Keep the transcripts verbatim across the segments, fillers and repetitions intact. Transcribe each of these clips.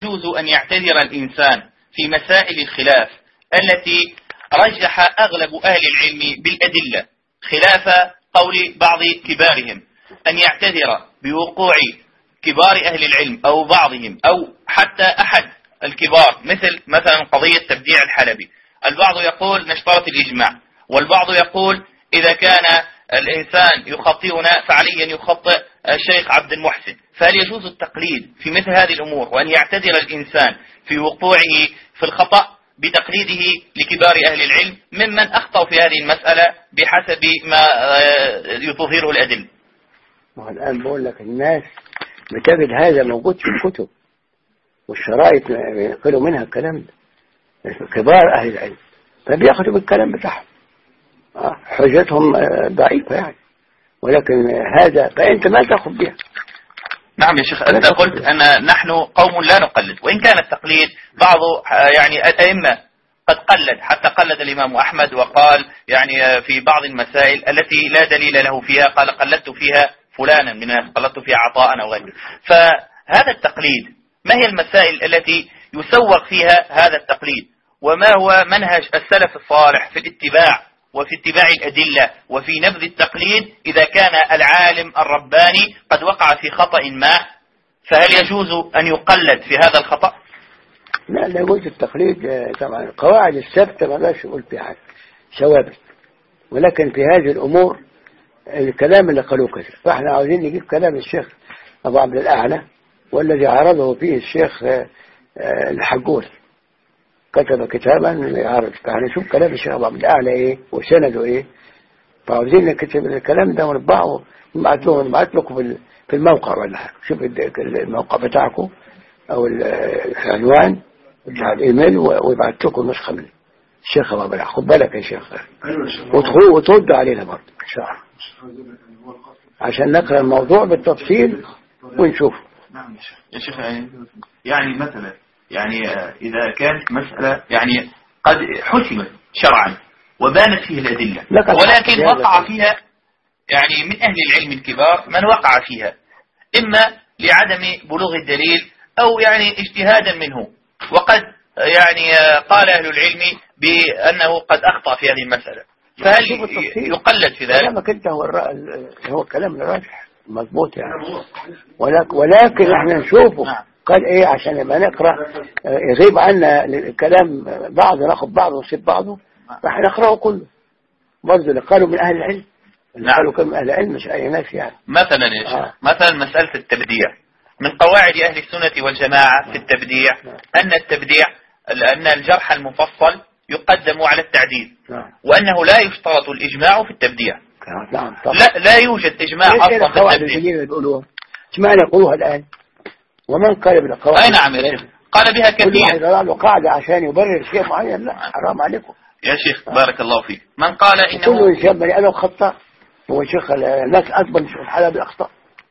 يجوز أن يعتذر الإنسان في مسائل الخلاف التي رجح أغلب أهل العلم بالأدلة خلاف قول بعض كبارهم، أن يعتذر بوقوع كبار أهل العلم أو بعضهم أو حتى أحد الكبار، مثل مثلا قضية تبديع الحلبي. البعض يقول نشترط الإجماع، والبعض يقول إذا كان الإنسان يخطئنا فعليا يخطئ الشيخ عبد المحسن. فهل يجوز التقليد في مثل هذه الأمور، وأن يعتذر الإنسان في وقوعه في الخطأ بتقليده لكبار أهل العلم ممن أخطأوا في هذه المسألة بحسب ما يظهره الأدلة؟ الآن بقول لك الناس بتجد هذا موجود في الكتب والشرائط ينقلوا منها الكلام ده، كبار أهل العلم فبيأخذوا بالكلام بتاعهم، حجتهم ضعيفة يعني، ولكن هذا فأنت ما تأخذ بها. نعم يا شيخ، أنت قلت أن نحن قوم لا نقلد، وإن كان التقليد بعض يعني الأئمة قد قلد، حتى قلد الإمام أحمد وقال يعني في بعض المسائل التي لا دليل له فيها قال قلدت فيها فلانا من الناس، قلدت فيها عطاء أو غيره. فهذا التقليد ما هي المسائل التي يسوق فيها هذا التقليد، وما هو منهج السلف الصالح في الاتباع وفي اتباع الأدلة وفي نبذ التقليد إذا كان العالم الرباني قد وقع في خطأ ما، فهل يجوز أن يقلد في هذا الخطأ؟ لا لا يجوز التقليد طبعا. القواعد الثابتة ما لاش يقول فيها حاجة ثوابت، ولكن في هذه الأمور الكلام اللي قالوه كذا، فاحنا عاوزين نجيب كلام الشيخ أبو عبد الأعلى والذي عرضه فيه الشيخ الحجور، كتب كتابا يعرض، فهنشوف كلام الشيخ أبو عبد الأعلى إيه وسنده إيه، فعاوزين نكتب الكلام ده ونطبعه ونبعت لكم في الموقع ولا حاجة. شوف الموقع بتاعكم أو العنوان بتاع الإيميل ويبعت لكم نسخة من الشيخ أبو عبد الأعلى. خد بالك يا شيخ وتخوه وترد علينا برضه إن شاء الله عشان نقرأ الموضوع بالتفصيل ونشوف. نعم يا شيخ، يعني مثلا يعني إذا كانت مسألة يعني قد حسمت شرعا وبانت فيه الأدلة، ولكن وقع فيها يعني من أهل العلم الكبار من وقع فيها إما لعدم بلوغ الدليل أو يعني اجتهادا منه، وقد يعني قال أهل العلم بأنه قد أخطأ في هذه المسألة، فهل يقلد في ذلك؟ كلامك أنت هو هو كلام الراجح مضبوط يعني، ولكن, ولكن احنا نشوفه قال ايه عشان لما نقرأ يغيب عنا الكلام بعض ناخد بعضه ونسيب بعضه، راح نقرأه كله برضه اللي قالوا من أهل العلم، اللي نعم. قالوا كم أهل العلم مش أي ناس يعني. مثلا يا شيخ آه. مثلا مسألة التبديع من قواعد أهل السنة والجماعة في التبديع أن التبديع أن الجرح المفصل يقدم على التعديل، وأنه لا يشترط الإجماع في التبديع. نعم. لا لا يوجد إجماع أصلا في التبديع. يقولوها اسمعنا يقولوها الآن، ومن قال بالقواعد؟ أي نعم يا شيخ، قال بها كثير. كل واحد له قاعدة عشان يبرر شيء معين، لا حرام عليكم يا شيخ. بارك الله فيك. من قال إنه كل إنسان بني آدم خطأ، هو شيخ الناس أكبر من شيخ الحالة بالأخطاء،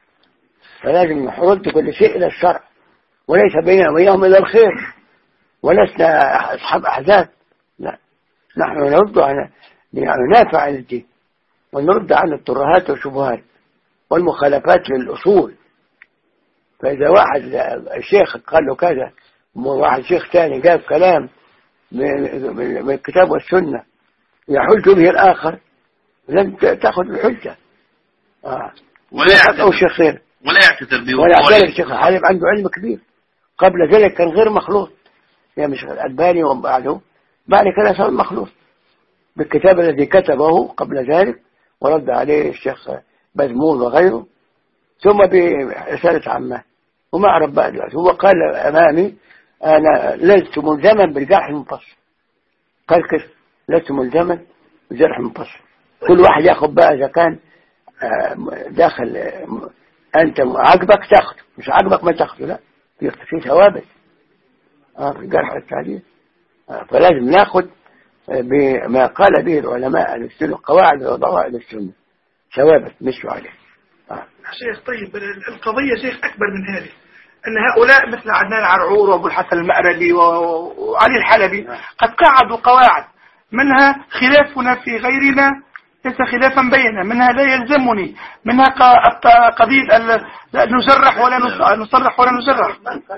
فلازم نحرد كل شيء إلى الشرع، وليس بيننا وبينهم إلا الخير، ولسنا أصحاب أحزاب، لا نحن نرد عن ننافع عن الدين ونرد عن الترهات والشبهات والمخالفات للأصول. فإذا واحد الشيخ قال له كذا وواحد شيخ ثاني جاب كلام من الكتاب والسنة يحج به الآخر، لن تأخذ الحجة آه. ولا يعتذر شيخين ولا يعتذر به ولا يعتذر الشيخ حالب عنده علم كبير، قبل ذلك كان غير مخلوط يعني مش الألباني وبعده، بعد كده صار مخلوط بالكتاب الذي كتبه قبل ذلك ورد عليه الشيخ بزمول وغيره، ثم برسالة عامة وما أعرف بقى دلوقتي. هو قال أمامي أنا لست ملزما بالجرح المفصل، قال كده لست ملزما بالجرح المفصل، كل واحد ياخد بقى إذا كان داخل أنت عجبك تاخد، مش عجبك ما تاخده، لا في ثوابت آه في الجرح والتعديل آه فلازم ناخد بما قال به العلماء السنة، قواعد وضوابط السنة ثوابت مشوا عليه آه. شيخ طيب القضية شيخ أكبر من هذه، أن هؤلاء مثل عدنان عرعور وأبو الحسن المأربي وعلي الحلبي قد قعدوا قواعد منها خلافنا في غيرنا ليس خلافا بينا، منها لا يلزمني، منها قضية نجرح ولا نصرح ولا نجرح.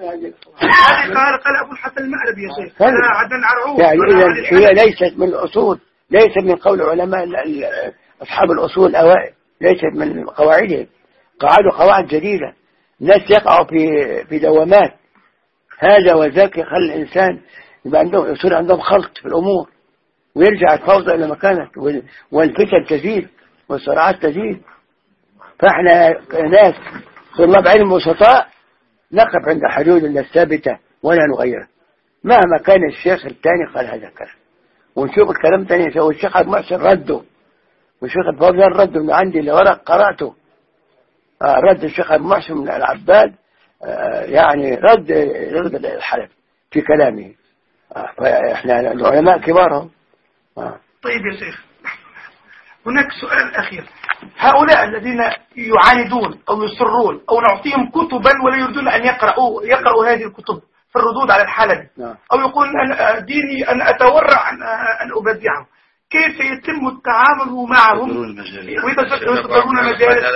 هذه قال قال أبو الحسن المأربي يا شيخ عدن عرعور. يعني إذا هي ليست من الأصول، ليست من قول علماء أصحاب الأصول الأوائل، ليست من قواعدهم. قاعدوا قواعد جديدة، الناس يقعوا في في دوامات هذا وذاك، يخلي الإنسان يبقى عندهم يصير عندهم خلط في الأمور، ويرجع الفوضى إلى مكانه، والفتن تزيد والصراعات تزيد. فإحنا ناس طلاب علم وسطاء نقف عند حدود الثابتة ولا نغيرها، مهما كان الشيخ الثاني قال هذا الكلام، ونشوف الكلام ثاني. والشيخ عبد المحسن رده، والشيخ الفوزان رده من عندي اللي ورق قرأته. آه رد الشيخ عبد المحسن من العباد، آه يعني رد رد الحلف في كلامه. آه فإحنا العلماء كبارهم. آه. طيب يا شيخ، هناك سؤال أخير. هؤلاء الذين يعاندون أو يصرون أو نعطيهم كتبا ولا يريدون أن يقرأوا يقرأوا هذه الكتب في الردود على الحلبي، أو يقول أن ديني أن أتورع أن أن أبدعهم، كيف يتم التعامل معهم؟ ويتصدرون مجالس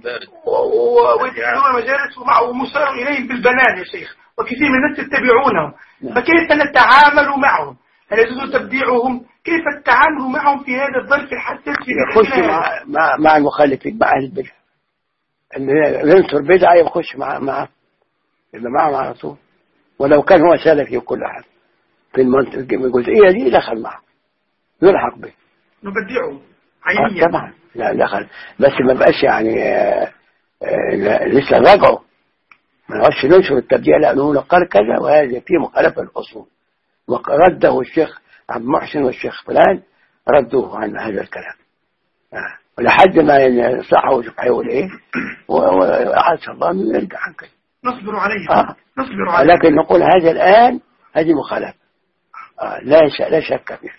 ويتصدرون مجالس ومسار إليهم بالبنان يا شيخ، وكثير من الناس يتبعونهم، فكيف نتعامل معهم؟ هل يجوز تبديعهم؟ كيف التعامل معهم في هذا الظرف الحساس؟ يخش مع مع, مع المخالفين، مع أهل البدع، اللي ينصر بدعة يخش مع مع اللي معهم على طول، ولو كان هو سلفي وكل حاجة في المنطقة الجزئية دي دخل معه يلحق به، نبدعه عينيا. آه طبعا لا دخل، بس ما بقاش يعني آه آه لسه راجعوا، ما نقعدش ننشر التبديع، لا نقول قال كذا وهذا فيه مخالفة الأصول، ورده الشيخ عبد المحسن والشيخ فلان ردوه عن هذا الكلام. آه. ولحد ما ينصحوا ويشوف هيقول ايه، وعسى الله انه يرجع عن كده. نصبر عليه. آه. نصبر عليه. لكن نقول هذا الآن هذه مخالفة. آه. لا ش... لا شك فيه.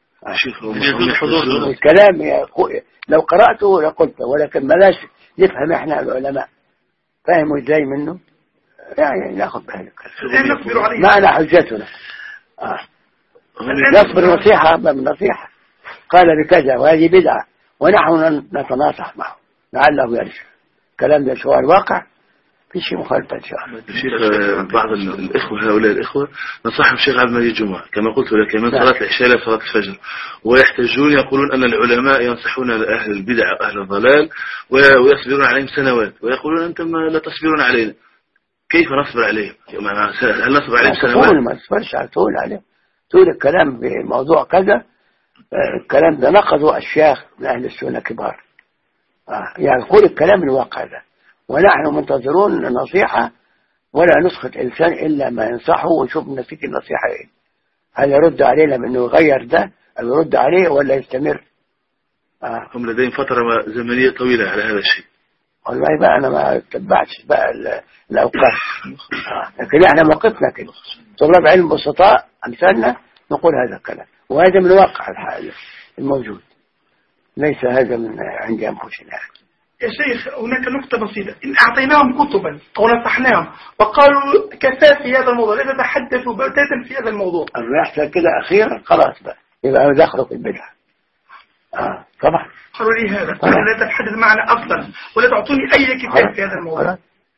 آه. الكلام يا لو قرأته لقلته، ولكن بلاش نفهم احنا العلماء فهموا ازاي منه، يعني ناخذ بهذا الكلام. نصبر عليه. معنا حجتنا. آه. نصبر نصيحة من نصيحة، قال بكذا وهذه بدعة ونحن نتناصح معه لعله يرجع. كلام ده شو الواقع، في شيء مخالفة إن شاء الله. الشيخ بعض الإخوة هؤلاء الإخوة نصحهم الشيخ عبد المجيد جمعة كما قلت لك من صلاة العشاء إلى صلاة الفجر، ويحتجون يقولون أن العلماء ينصحون أهل البدع وأهل الضلال ويصبرون عليهم سنوات، ويقولون أنتم لا تصبرون علينا. كيف نصبر عليهم؟ هل نصبر عليهم سنوات؟ ما تصبرش على طول عليهم، تقول الكلام بموضوع كذا، الكلام ده نقضوا الشيخ من أهل السنة كبار، آه. يعني قول الكلام الواقع ده، ونحن منتظرون النصيحة، ولا نسخط إنسان إلا ما ينصحه ونشوف نتيجة النصيحة إيه، هل يرد علينا بأنه يغير ده أو يرد عليه ولا يستمر. آه. هم لديهم فترة زمنية طويلة على هذا الشيء. والله بقى أنا ما تبعتش بقى الأوقات، آه. لكن احنا موقفنا كده، طلاب علم بسطاء أمثالنا نقول هذا الكلام، وهذا من واقع الحال الموجود، ليس هذا من عند أنفسنا. يا شيخ هناك نقطة بسيطة، إن أعطيناهم كتبا أو نصحناهم وقالوا كفى في هذا الموضوع، لا تتحدثوا بتاتا في هذا الموضوع، أما يحصل كده أخيرا خلاص بقى يبقى دخلوا في البدعة. آه طبعا قالوا لي هذا، قالوا لا تتحدث معنا أصلا ولا تعطوني أي كتاب في هذا الموضوع.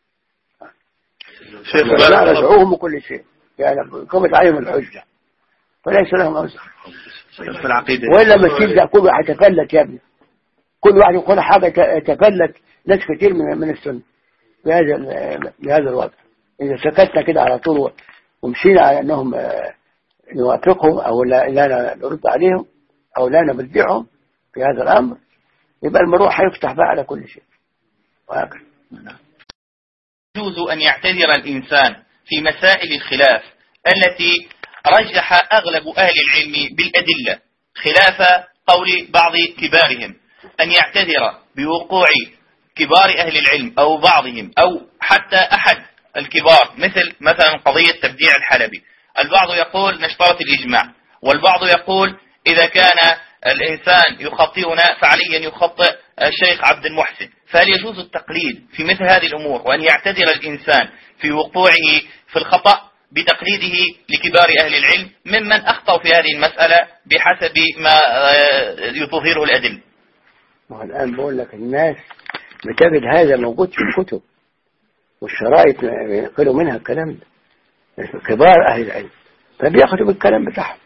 شيخ لا رجعوهم وكل شيء، يعني قامت عليهم الحجة فليس لهم أوزر في العقيدة، وإلا ما تبدأ كل واحد يتفلت يا ابني، كل واحد يقول حاجة يتفلت ناس كتير من من السنة بهذا بهذا الوضع. إذا سكتنا كده على طول ومشينا على أنهم نوافقهم أو لا لا نرد عليهم أو لا نبدعهم في هذا الأمر، يبقى المروح هيفتح بقى على كل شيء وهكذا. يجوز أن يعتذر الإنسان في مسائل الخلاف التي رجح أغلب أهل العلم بالأدلة خلاف قول بعض كبارهم، أن يعتذر بوقوع كبار أهل العلم أو بعضهم أو حتى أحد الكبار، مثل مثلا قضية تبديع الحلبي. البعض يقول نشترط الإجماع، والبعض يقول إذا كان الإنسان يخطئنا فعليا يخطئ الشيخ عبد المحسن. فهل يجوز التقليد في مثل هذه الأمور، وأن يعتذر الإنسان في وقوعه في الخطأ بتقليده لكبار أهل العلم ممن أخطأوا في هذه المسألة بحسب ما تظهره الأدلة؟ ما هو الآن بقول لك الناس بتجد هذا موجود في الكتب والشرائط ينقلوا منها الكلام ده، كبار أهل العلم فبياخدوا بالكلام بتاعهم،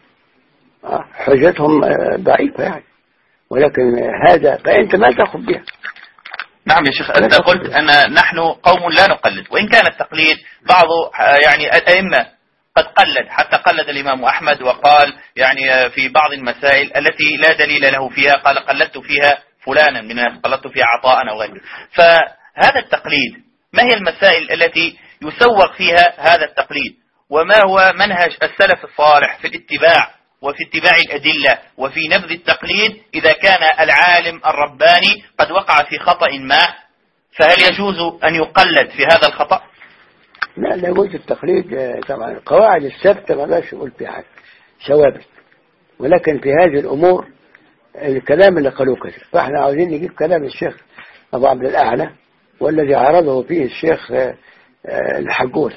حجتهم ضعيفة يعني، ولكن هذا فأنت ما تأخذ بها. نعم يا شيخ، أنت قلت أن نحن قوم لا نقلد، وإن كان التقليد بعض يعني الأئمة قد قلد، حتى قلد الإمام أحمد وقال يعني في بعض المسائل التي لا دليل له فيها قال قلدت فيها فلانا من الناس، قلدت فيها عطاء أو غيره. فهذا التقليد ما هي المسائل التي يسوق فيها هذا التقليد، وما هو منهج السلف الصالح في الاتباع وفي اتباع الأدلة وفي نبذ التقليد إذا كان العالم الرباني قد وقع في خطأ ما، فهل يجوز أن يقلد في هذا الخطأ؟ لا لا يجوز التقليد طبعا. القواعد الثابتة ما لاش يقول فيها حاجة ثوابت، ولكن في هذه الأمور الكلام اللي قالوه كذا، فاحنا عاوزين نجيب كلام الشيخ أبو عبد الأعلى والذي عرضه فيه الشيخ الحجول،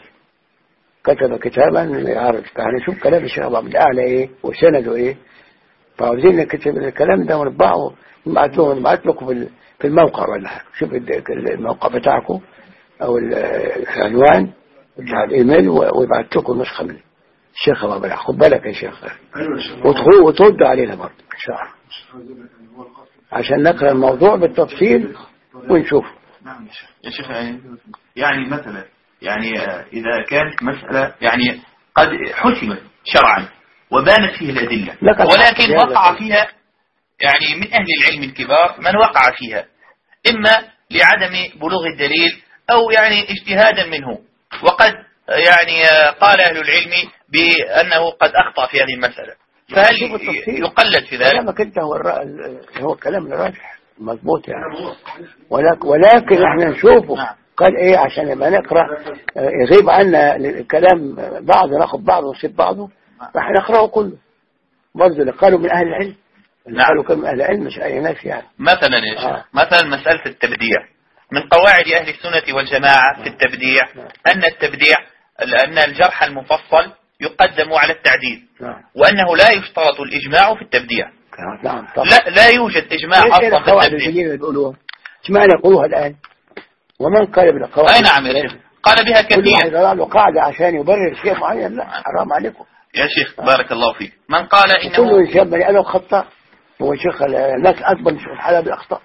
كتب كتابا يعرض، فهنشوف كلام الشيخ أبو عبد الأعلى إيه وسنده إيه، فعاوزين نكتب الكلام ده ونطبعه ونبعت له ونبعت لكم في الموقع ولا حاجة. شوف الموقع بتاعكم أو العنوان بتاع الإيميل ويبعت لكم نسخة من الشيخ أبو عبد الأعلى. خد بالك يا شيخ وتخوه وترد علينا برضه إن شاء الله عشان نقرأ الموضوع بالتفصيل ونشوف. نعم يا شيخ، يعني يعني مثلا يعني إذا كانت مسألة يعني قد حسمت شرعا وبانت فيه الأدلة، ولكن وقع فيها يعني من أهل العلم الكبار من وقع فيها إما لعدم بلوغ الدليل أو يعني اجتهادا منه، وقد يعني قال أهل العلم بأنه قد أخطأ في هذه المسألة، فهل يقلد في ذلك؟ كلامك أنت هو هو كلام الراجح مضبوط يعني، ولكن ولكن احنا نشوفه قال ايه عشان لما نقرأ يغيب عنا الكلام بعض ناخد بعض ونسيب بعضه، راح نقرأه كله برضه اللي قالوا من أهل العلم، اللي نعم. قالوا كم أهل العلم مش أي ناس يعني. مثلا يا شيخ آه. مثلا مسألة التبديع من قواعد أهل السنة والجماعة في التبديع نعم. أن التبديع أن الجرح المفصل يقدم على التعديل نعم. وأنه لا يشترط الإجماع في التبديع نعم. لا, لا يوجد إجماع أصلا في التبديع. اشمعنى يقولوها الآن ومن قال بالقواعد؟ أي نعم يا شيخ، قال بها كثير. كل واحد له قاعدة عشان يبرر شيء معين، لا حرام عليكم يا شيخ بارك الله فيك. من قال إنه كل إنسان بني آدم خطأ، هو شيخ الناس أكبر شيخ الحالة بالأخطاء،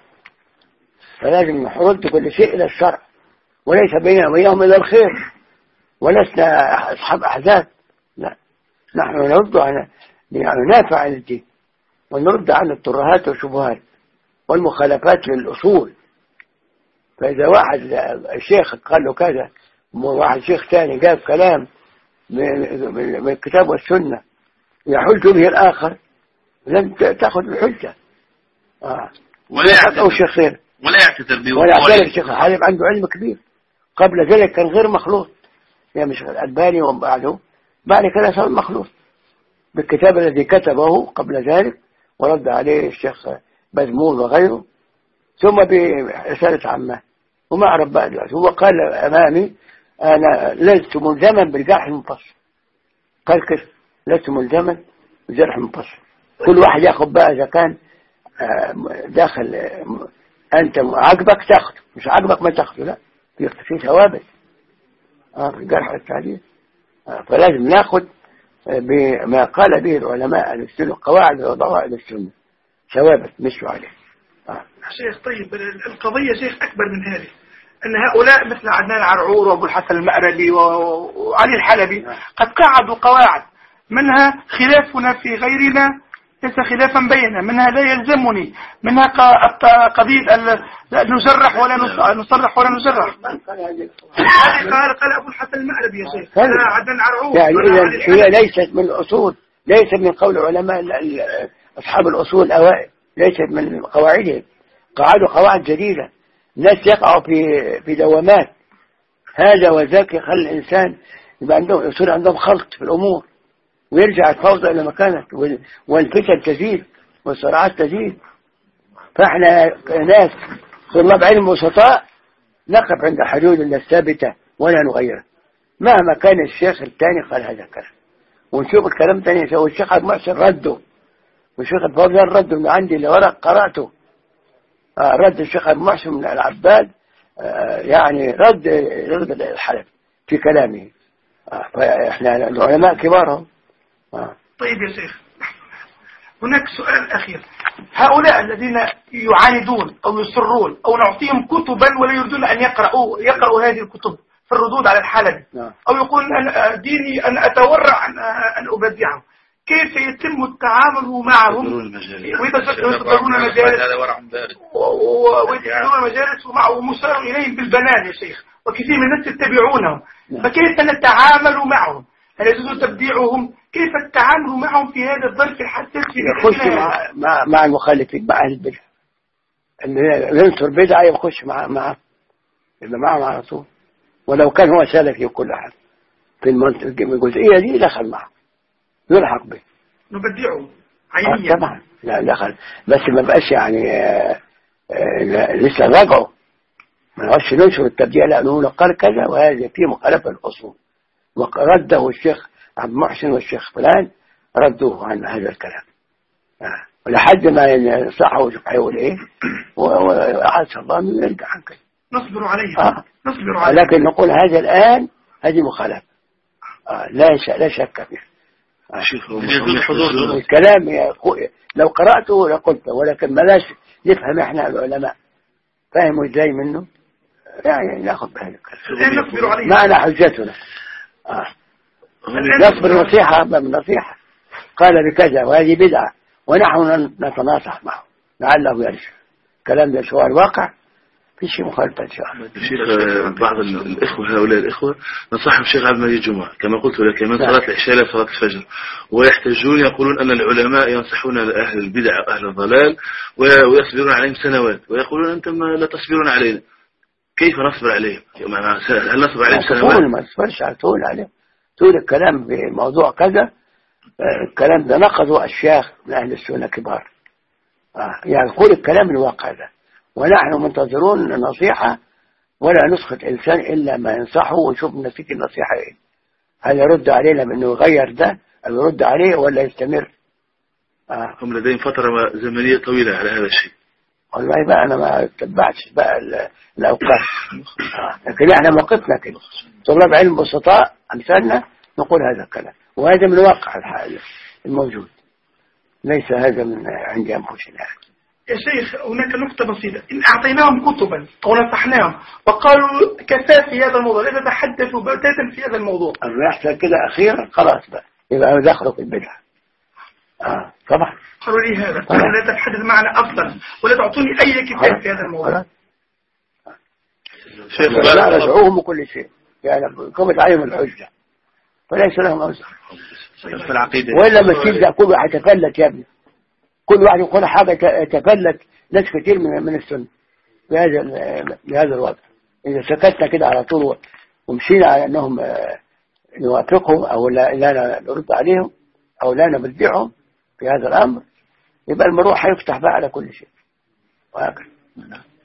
فلازم نحرد كل شيء إلى الشرع وليس بيننا وبينهم إلى الخير، ولسنا أصحاب أحزاب، لا نحن نرد عن ننافع عن الدين ونرد عن الترهات والشبهات والمخالفات للأصول. فإذا واحد الشيخ قال له كذا وواحد شيخ ثاني جاب كلام من الكتاب والسنة يحج به الآخر لن تأخذ الحجة آه. ولا يعتذر شيخين ولا يعتذر به ولا يعتذر الشيخ الحالب عنده علم كبير، قبل ذلك كان غير مخلوط يعني مش الألباني وبعده، بعد كده صار مخلوط بالكتاب الذي كتبه قبل ذلك ورد عليه الشيخ بزمون وغيره، ثم برسالة عامة وما أعرف بقى دلوقتي. هو قال أمامي أنا لست ملزما بالجرح المفصل، قال كده لست ملزما بالجرح المفصل، كل واحد ياخد بقى إذا كان داخل أنت عجبك تاخد، مش عجبك ما تاخده، لا في ثوابت آه في الجرح والتعديل آه فلازم ناخد بما قال به العلماء أهل السنة، قواعد وضوابط أهل السنة ثوابت مشوا عليه آه. شيخ طيب القضية شيخ أكبر من هذه، أن هؤلاء مثل عدنان عرعور وأبو الحسن المأربي وعلي الحلبي قد قعدوا قواعد منها خلافنا في غيرنا ليس خلافا بيننا، منها لا يلزمني، منها قضية نجرح ولا نصرح ولا نجرح. هذه قال قال أبو الحسن المأربي يا شيخ عدنان عرعور يعني هي ليست من الأصول، ليست من قول علماء أصحاب الأصول الأوائل، ليست من قواعدهم، قعدوا قواعد جديدة، الناس يقعوا في في دوامات هذا وذاك، يخلي الإنسان يبقى عندهم يصير عندهم خلط في الأمور ويرجع الفوضى إلى مكانه والفتن تزيد والصراعات تزيد. فإحنا ناس طلاب علم وسطاء نقف عند حدود الثابتة ولا نغيرها مهما كان الشيخ الثاني قال هذا الكلام، ونشوف الكلام ثاني والشيخ المحسن رده والشيخ الفوزان رده من عندي اللي ورق قرأته آه رد الشيخ أبو محسن من العباد آه يعني رد رد الحلف في كلامه. آه فإحنا العلماء كبارهم. آه. طيب يا شيخ، هناك سؤال أخير. هؤلاء الذين يعاندون أو يصرون أو نعطيهم كتبا ولا يريدون أن يقرأوا يقرأوا هذه الكتب في الردود على الحلبي، أو يقول أن ديني أن أتورع أن أن أبدعه، كيف يتم التعامل معهم ويتذكرون مجالس ويتذكرون مجالس ومسار إليهم بالبنان يا شيخ، وكثير من الناس يتبعونهم، فكيف نتعامل معهم؟ هل يجوز تبديعهم؟ كيف التعامل معهم في هذا الظرف الحساس؟ يخش مع مع, مع المخالفين، مع أهل البدع، اللي ينصر بدعة يخش مع مع يبقى معهم على طول، ولو كان هو سلفي وكل حاجة في المنطقة الجزئية دي دخل معه يلحق به نبدعه عينيا. آه طبعا لا دخل، بس ما بقاش يعني آه آه لسه راجعوا، ما نقعدش ننشر التبديع، لا نقول قال كذا وهذا فيه مخالفة الأصول، ورده الشيخ عبد المحسن والشيخ فلان ردوه عن هذا الكلام آه. ولحد ما ينصحوا ويشوف هيقول ايه وعسى الله انه يرجع عن كده. نصبر عليها آه. نصبر عليها، لكن نقول هذا الآن هذه مخالفة آه. لا لا شك فيها آه. الكلام يا لو قرأته لقلته، ولكن بلاش نفهم احنا العلماء فهموا ازاي منه، يعني ناخذ بهذا الكلام نصبر عليها معنا حجتنا آه. نصبر نصيحة من نصيحة قال بكذا وهذه بدعة ونحن نتناصح معه لعله يرجع. كلام ده شو الواقع في شيء مخالفة إن شاء الله. الشيخ بعض الإخوة هؤلاء الإخوة نصحهم الشيخ عبد المجيد جمعة كما قلت لك من صلاة العشاء إلى صلاة الفجر، ويحتجون يقولون أن العلماء ينصحون أهل البدع وأهل الضلال ويصبرون عليهم سنوات، ويقولون أنتم لا تصبرون علينا، كيف نصبر عليهم؟ هل نصبر عليهم سنوات؟ ما تصبرش على طول عليهم، تقول الكلام بموضوع كذا، الكلام ده نقضوا الشيخ من أهل السنة كبار آه. يعني قول الكلام الواقع ده، ونحن منتظرون النصيحة ولا نسخط إنسان إلا ما ينصحه ونشوف نتيجة النصيحة إيه، هل يرد علينا بأنه يغير ده أو يرد عليه ولا يستمر آه. هم لديهم فترة زمنية طويلة على هذا الشيء. والله بقى أنا ما تبعتش بقى الأوقات آه. لكن إحنا موقفنا كده طلاب علم بسطاء أمثالنا نقول هذا الكلام، وهذا من واقع الحال الموجود، ليس هذا من عند أنفسنا. يا شيخ هناك نقطة بسيطة، إن أعطيناهم كتبا أو نصحناهم وقالوا كفاء في هذا الموضوع لا تتحدثوا بتاتا في هذا الموضوع، أما يحصل كده أخيرا خلاص بقى يبقى دخلوا في البدعة آه طبعا. قالوا لي هذا قالوا لا تتحدث معنا أصلا ولا تعطوني أي كتاب في هذا الموضوع. شيخ لا رجعوهم وكل شيء يعني قامت عليهم الحجة فليس لهم أوزر في العقيدة، وإلا ما تبدأ كل واحد يتفلت يا ابني، كل واحد يقول حاجة يتفلت ناس كتير من من السنة بهذا بهذا الوضع. إذا سكتنا كده على طول ومشينا على أنهم نوافقهم أو لا لا نرد عليهم أو لا نبدعهم في هذا الأمر، يبقى المروح هيفتح بقى على كل شيء وهكذا.